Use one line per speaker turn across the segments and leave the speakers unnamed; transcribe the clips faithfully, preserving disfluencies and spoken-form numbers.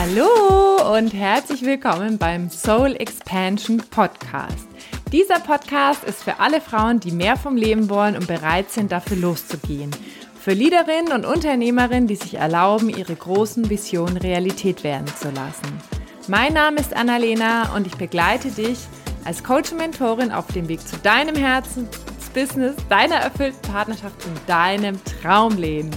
Hallo und herzlich willkommen beim Soul Expansion Podcast. Dieser Podcast ist für alle Frauen, die mehr vom Leben wollen und bereit sind, dafür loszugehen. Für Leaderinnen und Unternehmerinnen, die sich erlauben, ihre großen Visionen Realität werden zu lassen. Mein Name ist Annalena und ich begleite dich als Coach und Mentorin auf dem Weg zu deinem Herzensbusiness, deiner erfüllten Partnerschaft und deinem Traumleben.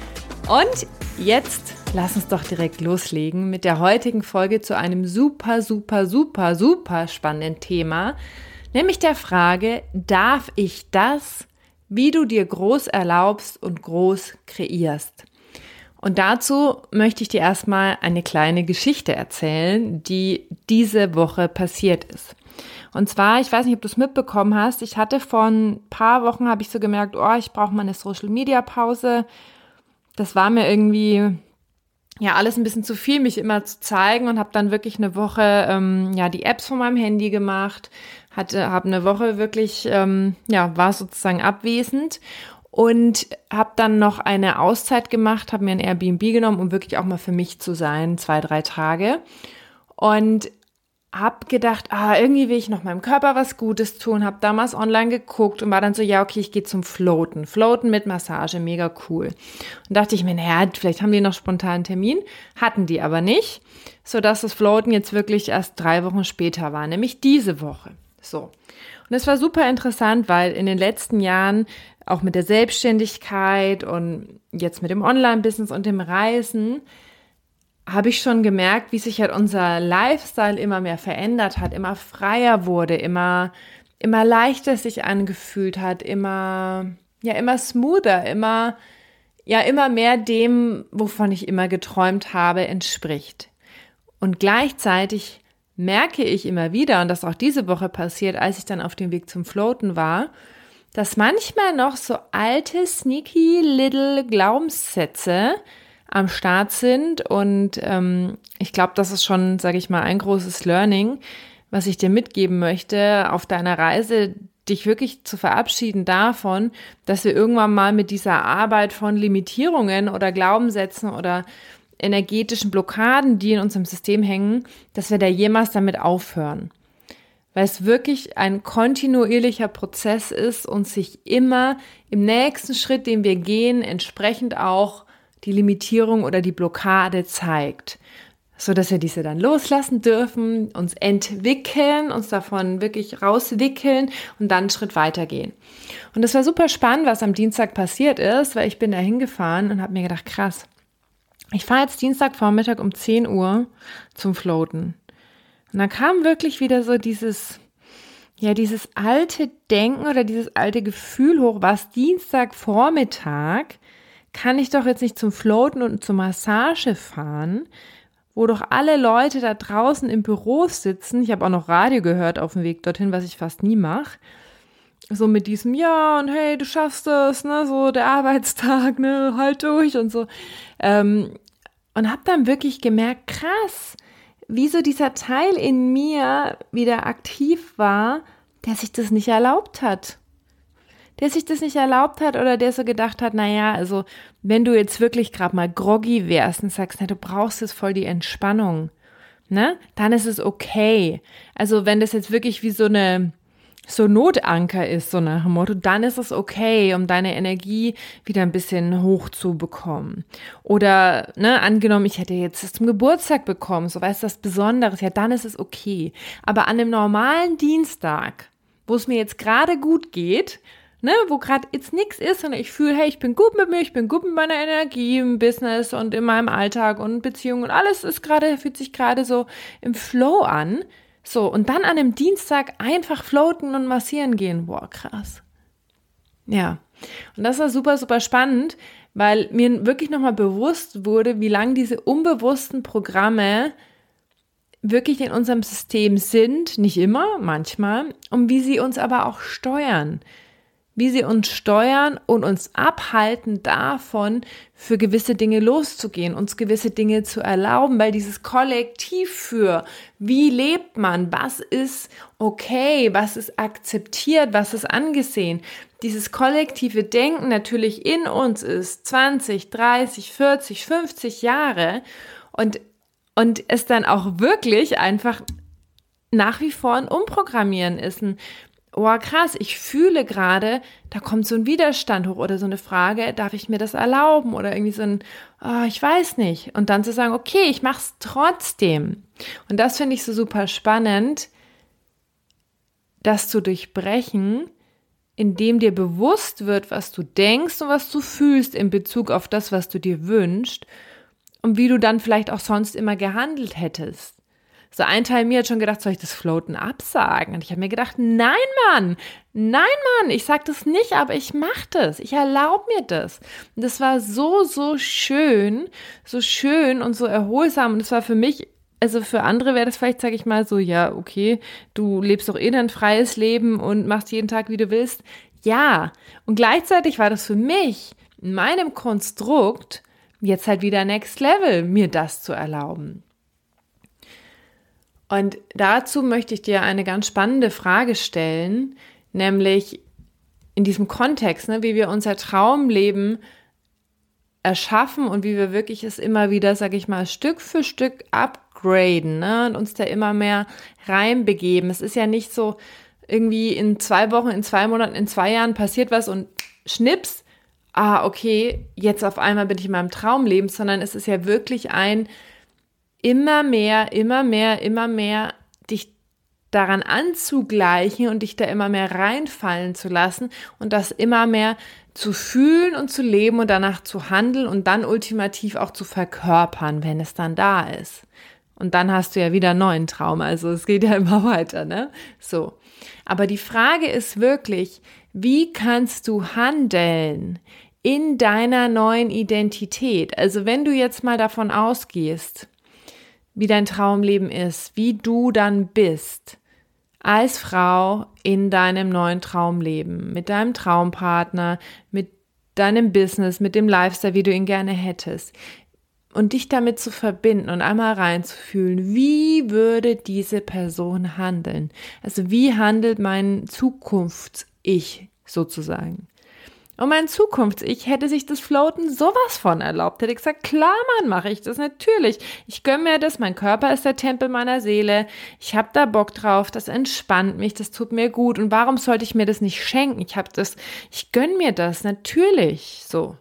Und jetzt lass uns doch direkt loslegen mit der heutigen Folge zu einem super, super, super, super spannenden Thema, nämlich der Frage, darf ich das, wie du dir groß erlaubst und groß kreierst? Und dazu möchte ich dir erstmal eine kleine Geschichte erzählen, die diese Woche passiert ist. Und zwar, ich weiß nicht, ob du es mitbekommen hast, ich hatte vor ein paar Wochen, habe ich so gemerkt, oh, ich brauche mal eine Social-Media-Pause. Das war mir irgendwie, ja, alles ein bisschen zu viel, mich immer zu zeigen, und habe dann wirklich eine Woche, ähm, ja, die Apps von meinem Handy gemacht, hatte, habe eine Woche wirklich, ähm, ja, war sozusagen abwesend und habe dann noch eine Auszeit gemacht, habe mir ein Airbnb genommen, um wirklich auch mal für mich zu sein, zwei, drei Tage, und habe gedacht, ah, irgendwie will ich noch meinem Körper was Gutes tun, habe damals online geguckt und war dann so, ja, okay, ich gehe zum Floaten. Floaten mit Massage, mega cool. Und dachte ich mir, naja, vielleicht haben die noch spontan einen Termin, hatten die aber nicht, sodass das Floaten jetzt wirklich erst drei Wochen später war, nämlich diese Woche. So. Und es war super interessant, weil in den letzten Jahren, auch mit der Selbstständigkeit und jetzt mit dem Online-Business und dem Reisen, habe ich schon gemerkt, wie sich halt unser Lifestyle immer mehr verändert hat, immer freier wurde, immer, immer leichter sich angefühlt hat, immer, ja, immer smoother, immer, ja, immer mehr dem, wovon ich immer geträumt habe, entspricht. Und gleichzeitig merke ich immer wieder, und das auch diese Woche passiert, als ich dann auf dem Weg zum Floaten war, dass manchmal noch so alte, sneaky little Glaubenssätze am Start sind, und ähm, ich glaube, das ist schon, sage ich mal, ein großes Learning, was ich dir mitgeben möchte auf deiner Reise, dich wirklich zu verabschieden davon, dass wir irgendwann mal mit dieser Arbeit von Limitierungen oder Glaubenssätzen oder energetischen Blockaden, die in unserem System hängen, dass wir da jemals damit aufhören. Weil es wirklich ein kontinuierlicher Prozess ist und sich immer im nächsten Schritt, den wir gehen, entsprechend auch die Limitierung oder die Blockade zeigt, so dass wir diese dann loslassen dürfen, uns entwickeln, uns davon wirklich rauswickeln und dann einen Schritt weitergehen. Und das war super spannend, was am Dienstag passiert ist, weil ich bin da hingefahren und habe mir gedacht, krass, ich fahre jetzt Dienstagvormittag um zehn Uhr zum Floaten. Und dann kam wirklich wieder so dieses, ja, dieses alte Denken oder dieses alte Gefühl hoch, was Dienstagvormittag kann ich doch jetzt nicht zum Floaten und zur Massage fahren, wo doch alle Leute da draußen im Büro sitzen. Ich habe auch noch Radio gehört auf dem Weg dorthin, was ich fast nie mache. So mit diesem, ja, und hey, du schaffst das, ne, so der Arbeitstag, ne, halt durch und so. Ähm, und habe dann wirklich gemerkt, krass, wie so dieser Teil in mir wieder aktiv war, der sich das nicht erlaubt hat. Der sich das nicht erlaubt hat oder der so gedacht hat, naja, also wenn du jetzt wirklich gerade mal groggy wärst und sagst, na, du brauchst jetzt voll die Entspannung, ne, dann ist es okay. Also wenn das jetzt wirklich wie so eine so Notanker ist, so nach dem Motto, dann ist es okay, um deine Energie wieder ein bisschen hoch zu bekommen. Oder, ne, angenommen, ich hätte jetzt das zum Geburtstag bekommen, so weißt du, was Besonderes, ja, dann ist es okay. Aber an einem normalen Dienstag, wo es mir jetzt gerade gut geht, ne, wo gerade jetzt nichts ist, sondern ich fühle, hey, ich bin gut mit mir, ich bin gut mit meiner Energie im Business und in meinem Alltag und Beziehungen und alles ist gerade, fühlt sich gerade so im Flow an. So, und dann an einem Dienstag einfach floaten und massieren gehen. Boah, krass. Ja, und das war super, super spannend, weil mir wirklich nochmal bewusst wurde, wie lang diese unbewussten Programme wirklich in unserem System sind, nicht immer, manchmal, und wie sie uns aber auch steuern. Wie sie uns steuern und uns abhalten davon, für gewisse Dinge loszugehen, uns gewisse Dinge zu erlauben, weil dieses Kollektiv für, wie lebt man, was ist okay, was ist akzeptiert, was ist angesehen, dieses kollektive Denken natürlich in uns ist zwanzig, dreißig, vierzig, fünfzig Jahre, und Und es dann auch wirklich einfach nach wie vor ein Umprogrammieren ist, ein oh krass, ich fühle gerade, da kommt so ein Widerstand hoch oder so eine Frage, darf ich mir das erlauben oder irgendwie so ein, oh, ich weiß nicht. Und dann zu sagen, okay, ich mach's trotzdem. Und das finde ich so super spannend, das zu durchbrechen, indem dir bewusst wird, was du denkst und was du fühlst in Bezug auf das, was du dir wünschst und wie du dann vielleicht auch sonst immer gehandelt hättest. So ein Teil mir hat schon gedacht, soll ich das Floaten absagen? Und ich habe mir gedacht, nein, Mann, nein, Mann, ich sag das nicht, aber ich mache das, ich erlaube mir das. Und das war so, so schön, so schön und so erholsam und es war für mich, also für andere wäre das vielleicht, sage ich mal, so, ja, okay, du lebst doch eh dein freies Leben und machst jeden Tag, wie du willst. Ja, und gleichzeitig war das für mich in meinem Konstrukt jetzt halt wieder Next Level, mir das zu erlauben. Und dazu möchte ich dir eine ganz spannende Frage stellen, nämlich in diesem Kontext, ne, wie wir unser Traumleben erschaffen und wie wir wirklich es immer wieder, sage ich mal, Stück für Stück upgraden, ne, und uns da immer mehr reinbegeben. Es ist ja nicht so irgendwie in zwei Wochen, in zwei Monaten, in zwei Jahren passiert was und schnips, ah, okay, jetzt auf einmal bin ich in meinem Traumleben, sondern es ist ja wirklich ein immer mehr, immer mehr, immer mehr dich daran anzugleichen und dich da immer mehr reinfallen zu lassen und das immer mehr zu fühlen und zu leben und danach zu handeln und dann ultimativ auch zu verkörpern, wenn es dann da ist. Und dann hast du ja wieder einen neuen Traum, also es geht ja immer weiter, ne? So. Aber die Frage ist wirklich, wie kannst du handeln in deiner neuen Identität? Also wenn du jetzt mal davon ausgehst, wie dein Traumleben ist, wie du dann bist als Frau in deinem neuen Traumleben, mit deinem Traumpartner, mit deinem Business, mit dem Lifestyle, wie du ihn gerne hättest und dich damit zu verbinden und einmal reinzufühlen, wie würde diese Person handeln? Also wie handelt mein Zukunfts-Ich sozusagen? Und mein Zukunfts-Ich hätte sich das Floaten sowas von erlaubt. Hätte gesagt, klar, Mann, mache ich das natürlich. Ich gönne mir das, mein Körper ist der Tempel meiner Seele. Ich habe da Bock drauf, das entspannt mich, das tut mir gut. Und warum sollte ich mir das nicht schenken? Ich habe das, ich gönne mir das, natürlich, so.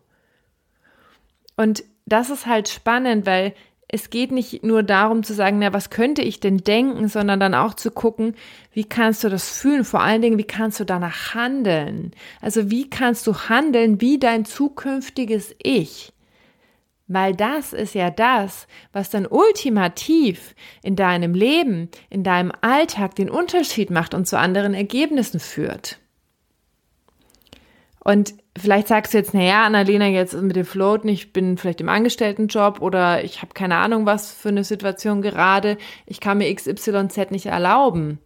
Und das ist halt spannend, weil es geht nicht nur darum zu sagen, na, was könnte ich denn denken, sondern dann auch zu gucken, wie kannst du das fühlen? Vor allen Dingen, wie kannst du danach handeln? Also wie kannst du handeln wie dein zukünftiges Ich? Weil das ist ja das, was dann ultimativ in deinem Leben, in deinem Alltag den Unterschied macht und zu anderen Ergebnissen führt. Und vielleicht sagst du jetzt, naja, Annalena, jetzt mit dem Floaten, ich bin vielleicht im Angestelltenjob oder ich habe keine Ahnung, was für eine Situation gerade, ich kann mir X Y Z nicht erlauben.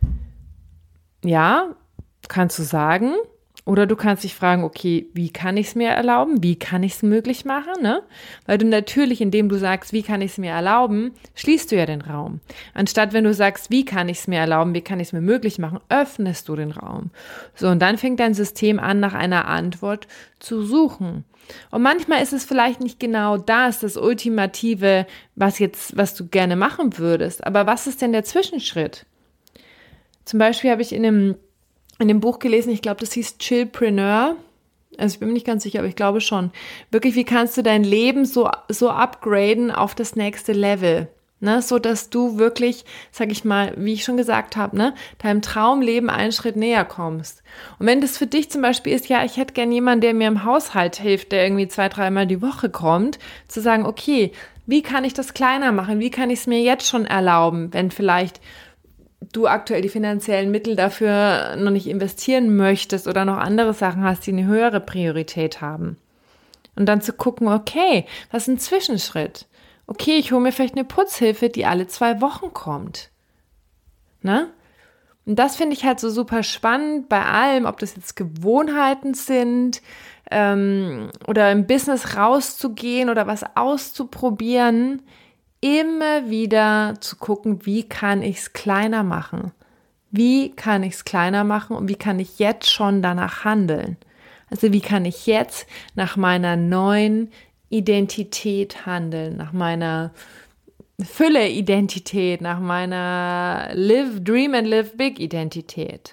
Ja, kannst du sagen. Oder du kannst dich fragen, okay, wie kann ich es mir erlauben? Wie kann ich es möglich machen? Ne? Weil du natürlich, indem du sagst, wie kann ich es mir erlauben, schließt du ja den Raum. Anstatt wenn du sagst, wie kann ich es mir erlauben, wie kann ich es mir möglich machen, öffnest du den Raum. So, und dann fängt dein System an, nach einer Antwort zu suchen. Und manchmal ist es vielleicht nicht genau das, das Ultimative, was jetzt, was du gerne machen würdest. Aber was ist denn der Zwischenschritt? Zum Beispiel habe ich in einem in dem Buch gelesen, ich glaube, das hieß Chillpreneur, also ich bin mir nicht ganz sicher, aber ich glaube schon. Wirklich, wie kannst du dein Leben so so upgraden auf das nächste Level, ne, so dass du wirklich, sag ich mal, wie ich schon gesagt habe, ne, deinem Traumleben einen Schritt näher kommst. Und wenn das für dich zum Beispiel ist, ja, ich hätte gern jemanden, der mir im Haushalt hilft, der irgendwie zwei, dreimal die Woche kommt, zu sagen, okay, wie kann ich das kleiner machen? Wie kann ich es mir jetzt schon erlauben, wenn vielleicht du aktuell die finanziellen Mittel dafür noch nicht investieren möchtest oder noch andere Sachen hast, die eine höhere Priorität haben. Und dann zu gucken, okay, was ist ein Zwischenschritt? Okay, ich hole mir vielleicht eine Putzhilfe, die alle zwei Wochen kommt. Ne? Und das finde ich halt so super spannend bei allem, ob das jetzt Gewohnheiten sind ähm, oder im Business rauszugehen oder was auszuprobieren, immer wieder zu gucken, wie kann ich es kleiner machen? Wie kann ich es kleiner machen und wie kann ich jetzt schon danach handeln? Also wie kann ich jetzt nach meiner neuen Identität handeln, nach meiner Fülle-Identität, nach meiner Live, Dream and Live Big-Identität.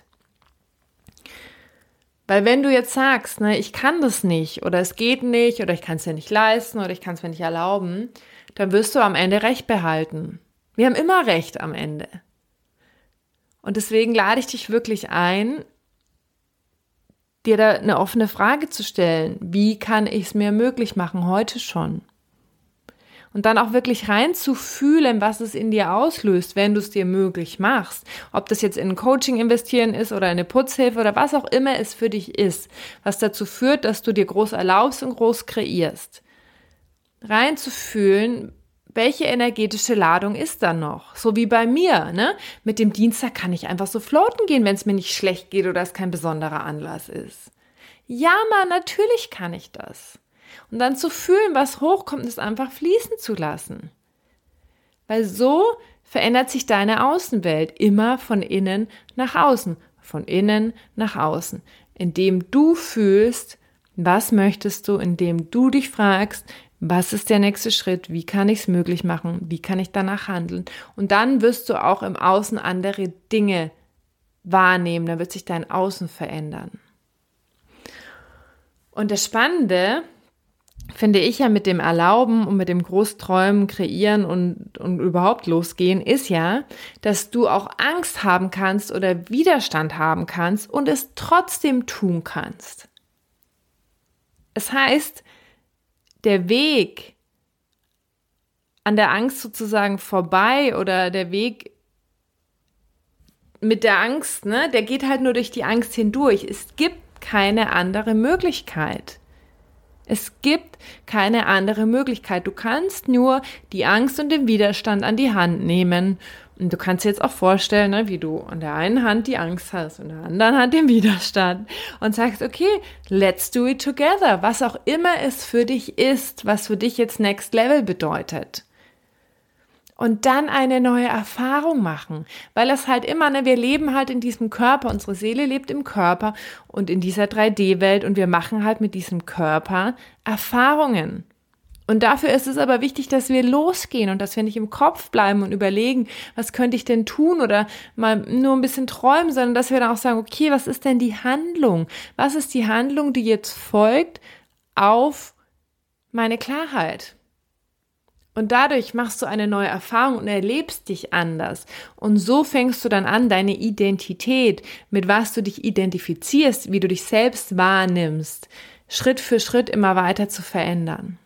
Weil wenn du jetzt sagst, ne, ich kann das nicht oder es geht nicht oder ich kann es mir nicht leisten oder ich kann es mir nicht erlauben, dann wirst du am Ende Recht behalten. Wir haben immer Recht am Ende. Und deswegen lade ich dich wirklich ein, dir da eine offene Frage zu stellen. Wie kann ich es mir möglich machen, heute schon? Und dann auch wirklich reinzufühlen, was es in dir auslöst, wenn du es dir möglich machst. Ob das jetzt in ein Coaching investieren ist oder in eine Putzhilfe oder was auch immer es für dich ist, was dazu führt, dass du dir groß erlaubst und groß kreierst. Reinzufühlen, welche energetische Ladung ist da noch? So wie bei mir, ne? Mit dem Dienstag kann ich einfach so floaten gehen, wenn es mir nicht schlecht geht oder es kein besonderer Anlass ist. Ja, Mann, natürlich kann ich das. Und dann zu fühlen, was hochkommt, ist einfach fließen zu lassen. Weil so verändert sich deine Außenwelt immer von innen nach außen, von innen nach außen. Indem du fühlst, was möchtest du, indem du dich fragst, was ist der nächste Schritt, wie kann ich es möglich machen, wie kann ich danach handeln. Und dann wirst du auch im Außen andere Dinge wahrnehmen, dann wird sich dein Außen verändern. Und das Spannende finde ich ja mit dem Erlauben und mit dem Großträumen, Kreieren und, und überhaupt losgehen, ist ja, dass du auch Angst haben kannst oder Widerstand haben kannst und es trotzdem tun kannst. Es heißt, der Weg an der Angst sozusagen vorbei oder der Weg mit der Angst, ne, der geht halt nur durch die Angst hindurch. Es gibt keine andere Möglichkeit. Es gibt keine andere Möglichkeit. Du kannst nur die Angst und den Widerstand an die Hand nehmen. Und du kannst dir jetzt auch vorstellen, ne, wie du an der einen Hand die Angst hast und an der anderen Hand den Widerstand und sagst, okay, let's do it together. Was auch immer es für dich ist, was für dich jetzt Next Level bedeutet. Und dann eine neue Erfahrung machen, weil das halt immer, ne, wir leben halt in diesem Körper, unsere Seele lebt im Körper und in dieser drei D Welt und wir machen halt mit diesem Körper Erfahrungen. Und dafür ist es aber wichtig, dass wir losgehen und dass wir nicht im Kopf bleiben und überlegen, was könnte ich denn tun oder mal nur ein bisschen träumen, sondern dass wir dann auch sagen, okay, was ist denn die Handlung? Was ist die Handlung, die jetzt folgt auf meine Klarheit? Und dadurch machst du eine neue Erfahrung und erlebst dich anders. Und so fängst du dann an, deine Identität, mit was du dich identifizierst, wie du dich selbst wahrnimmst, Schritt für Schritt immer weiter zu verändern.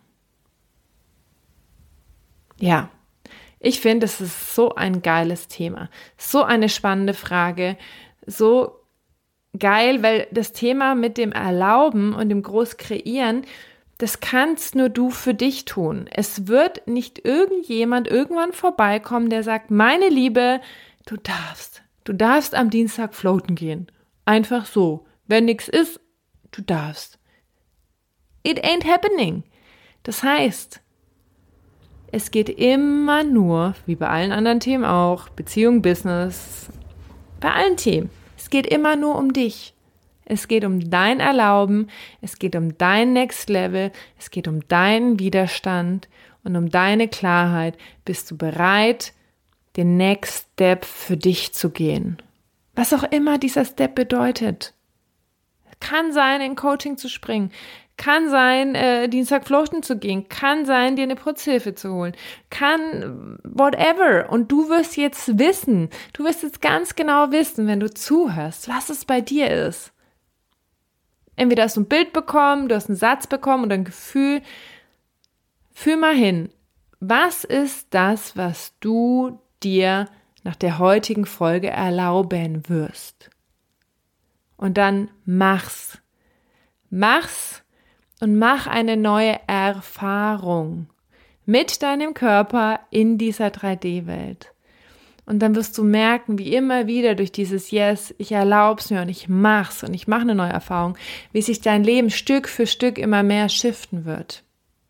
Ja, ich finde, es ist so ein geiles Thema, so eine spannende Frage, so geil, weil das Thema mit dem Erlauben und dem Großkreieren, das kannst nur du für dich tun. Es wird nicht irgendjemand irgendwann vorbeikommen, der sagt, meine Liebe, du darfst, du darfst am Dienstag floaten gehen. Einfach so. Wenn nichts ist, du darfst. It ain't happening. Das heißt, es geht immer nur, wie bei allen anderen Themen auch, Beziehung, Business, bei allen Themen, es geht immer nur um dich. Es geht um dein Erlauben, es geht um dein Next Level, es geht um deinen Widerstand und um deine Klarheit. Bist du bereit, den Next Step für dich zu gehen? Was auch immer dieser Step bedeutet. Kann sein, in Coaching zu springen, kann sein, äh, Dienstag floaten zu gehen, kann sein, dir eine Putzhilfe zu holen, kann whatever. Und du wirst jetzt wissen, du wirst jetzt ganz genau wissen, wenn du zuhörst, was es bei dir ist. Entweder hast du ein Bild bekommen, du hast einen Satz bekommen oder ein Gefühl. Fühl mal hin. Was ist das, was du dir nach der heutigen Folge erlauben wirst? Und dann mach's. Mach's und mach eine neue Erfahrung mit deinem Körper in dieser drei D Welt. Und dann wirst du merken, wie immer wieder durch dieses Yes, ich erlaub's mir und ich mach's und ich mache eine neue Erfahrung, wie sich dein Leben Stück für Stück immer mehr shiften wird.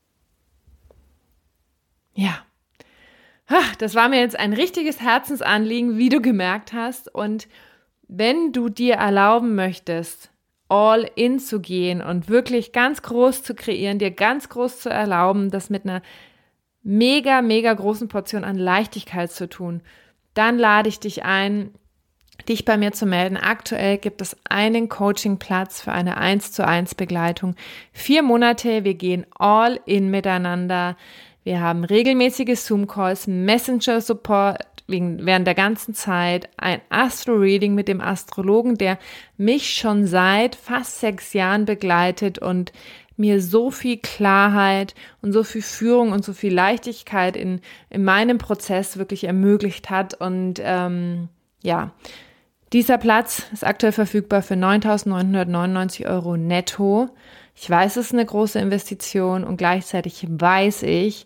Ja, das war mir jetzt ein richtiges Herzensanliegen, wie du gemerkt hast. Und wenn du dir erlauben möchtest, all in zu gehen und wirklich ganz groß zu kreieren, dir ganz groß zu erlauben, das mit einer mega, mega großen Portion an Leichtigkeit zu tun, dann lade ich dich ein, dich bei mir zu melden. Aktuell gibt es einen Coachingplatz für eine eins zu eins Begleitung. Vier Monate, wir gehen all in miteinander. Wir haben regelmäßige Zoom-Calls, Messenger-Support während der ganzen Zeit, ein Astro-Reading mit dem Astrologen, der mich schon seit fast sechs Jahren begleitet und mir so viel Klarheit und so viel Führung und so viel Leichtigkeit in, in meinem Prozess wirklich ermöglicht hat. Und ähm, ja, dieser Platz ist aktuell verfügbar für neuntausendneunhundertneunundneunzig Euro netto. Ich weiß, es ist eine große Investition und gleichzeitig weiß ich,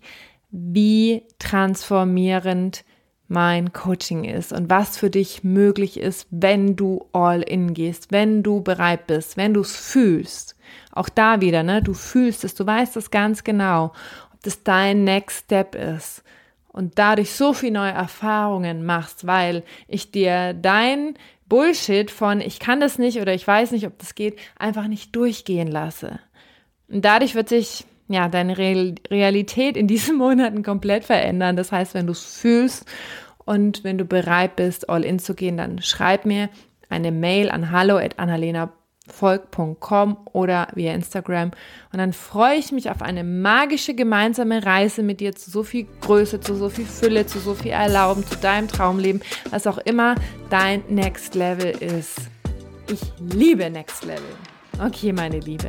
wie transformierend mein Coaching ist und was für dich möglich ist, wenn du all in gehst, wenn du bereit bist, wenn du es fühlst. Auch da wieder, ne, du fühlst es, du weißt es ganz genau, ob das dein Next Step ist und dadurch so viel neue Erfahrungen machst, weil ich dir dein Bullshit von ich kann das nicht oder ich weiß nicht, ob das geht, einfach nicht durchgehen lasse. Und dadurch wird sich ja, deine Realität in diesen Monaten komplett verändern. Das heißt, wenn du es fühlst und wenn du bereit bist, all in zu gehen, dann schreib mir eine Mail an hallo at annalena volk punkt com oder via Instagram. Und dann freue ich mich auf eine magische gemeinsame Reise mit dir zu so viel Größe, zu so viel Fülle, zu so viel Erlauben, zu deinem Traumleben, was auch immer dein Next Level ist. Ich liebe Next Level. Okay, meine Liebe.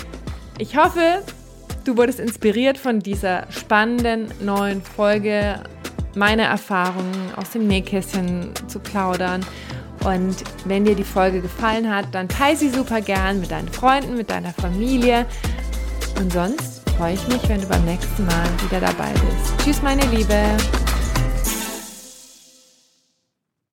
Ich hoffe, du wurdest inspiriert von dieser spannenden neuen Folge, meine Erfahrungen aus dem Nähkästchen zu plaudern. Und wenn dir die Folge gefallen hat, dann teile sie super gern mit deinen Freunden, mit deiner Familie. Und sonst freue ich mich, wenn du beim nächsten Mal wieder dabei bist. Tschüss, meine Liebe.